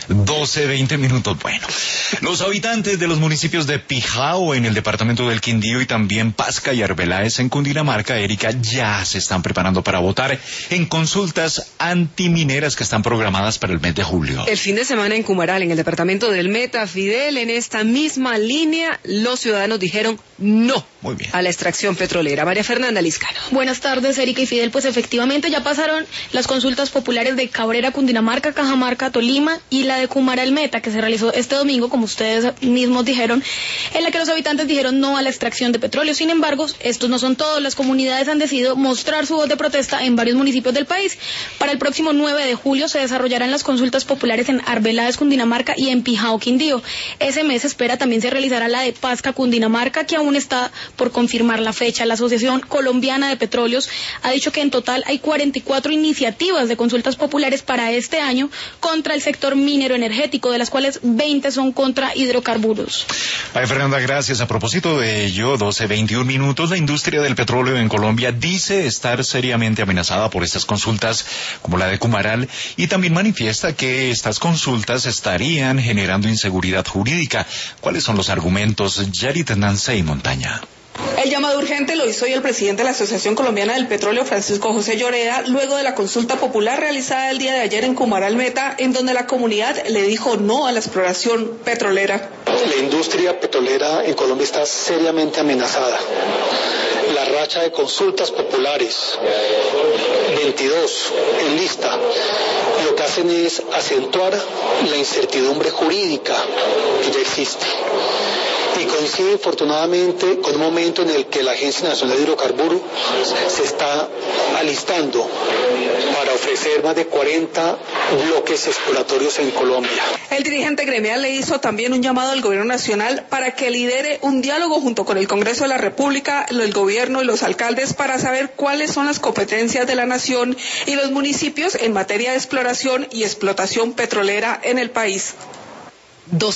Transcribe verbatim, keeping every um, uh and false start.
doce, veinte minutos. Bueno, los habitantes de los municipios de Pijao en el departamento del Quindío y también Pasca y Arbeláez en Cundinamarca, Erika, ya se están preparando para votar en consultas antimineras que están programadas para el mes de julio. El fin de semana en Cumaral, en el departamento del Meta, Fidel, en esta misma línea, los ciudadanos dijeron no Muy bien. a la extracción petrolera. María Fernanda Liscano. Buenas tardes, Erika y Fidel. Pues efectivamente ya pasaron las consultas populares de Cabrera, Cundinamarca, Cajamarca, Tolima y la de Cumaral Meta, que se realizó este domingo, como ustedes mismos dijeron, en la que los habitantes dijeron no a la extracción de petróleo. Sin embargo, estos no son todos. Las comunidades han decidido mostrar su voz de protesta en varios municipios del país. Para el próximo nueve de julio se desarrollarán las consultas populares en Arbeláez, Cundinamarca y en Pijao, Quindío. Ese mes se espera también se realizará la de Pasca, Cundinamarca, que aún está por confirmar la fecha. La Asociación Colombiana de Petróleos ha dicho que en total hay cuarenta y cuatro iniciativas de consultas populares para este año contra el sector minero energético, de las cuales veinte son contra hidrocarburos. Ay, Fernanda, gracias. A propósito de ello, doce, veintiún minutos, la industria del petróleo en Colombia dice estar seriamente amenazada por estas consultas como la de Cumaral y también manifiesta que estas consultas estarían generando inseguridad jurídica. ¿Cuáles son los argumentos? Yarit Nansey Montaña. El llamado urgente lo hizo hoy el presidente de la Asociación Colombiana del Petróleo, Francisco José Lloreda, luego de la consulta popular realizada el día de ayer en Cumaral Meta, en donde la comunidad le dijo no a la exploración petrolera. La industria petrolera en Colombia está seriamente amenazada. La racha de consultas populares, veintidós en lista, lo que hacen es acentuar la incertidumbre jurídica que ya existe. Y coincide infortunadamente con un momento en el que la Agencia Nacional de Hidrocarburos se está alistando para ofrecer más de cuarenta bloques exploratorios en Colombia. El dirigente gremial le hizo también un llamado al gobierno nacional para que lidere un diálogo junto con el Congreso de la República, el gobierno y los alcaldes para saber cuáles son las competencias de la nación y los municipios en materia de exploración y explotación petrolera en el país.